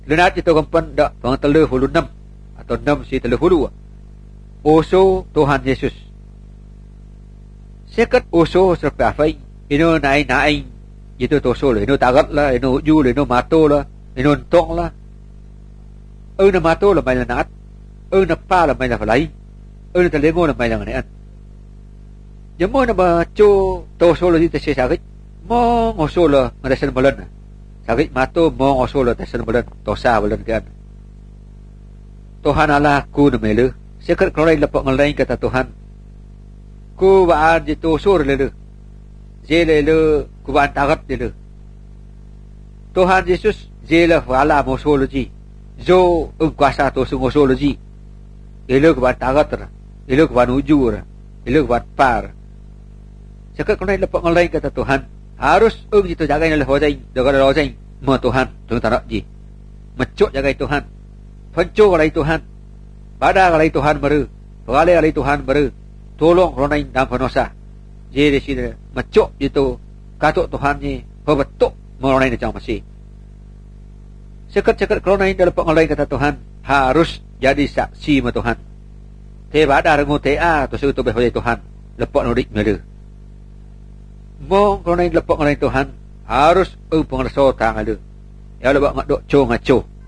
Lenat itu kampan dak pang 36 atau 6 si 30. Uso Tuhan Yesus. Sekat uso serpa fai. Ino naing itu toso lah. Ino tagat lah, ino uju lah, ino mato lah, ino ntong lah. Na mato lah may lanat. Na pa lah may lafalay. Na talengo lah may langanian. Jamo na ba cho toso lah dito siya sakit. Mo ngoso lah ngadasan balan. Sakit mato mo ngoso lah tasan balan. Tosa balan kan. Tuhan Allah ku na mele. Sekat kloray lapak ngalain kata Tuhan. Ku baan di toso lele. Jele le ku baan tagat lele. Tuhan Yesus jele wala mosologi. Zo ang kuasa to sungosologi. Ilo ku baan tagat ra. Ilo ku baan uju ra. Ilo ku baan par. Sekat kloray lapak ngalain kata Tuhan. Harus gitu jagain oleh hojai. Dagar hojai. Mo Tuhan. Tunggu tarak ji. Macok jagai Tuhan. Panco kalai Tuhan. Pada kalai Tuhan baru. Pagale kalai Tuhan baru. Tolong ronain dalam penosa. Jadi sini macok itu katuk Tuhan ni bebetuk meronain macam masih. Sekat ronain dalam pengalain kata Tuhan harus jadi saksi ma Tuhan. Teba ada rengu tea tu suatu behoi Tuhan lepak nurik melu. Mong ronain lepak ngalain Tuhan harus pengerso tang ada. Ya lebak ngadok ngaco.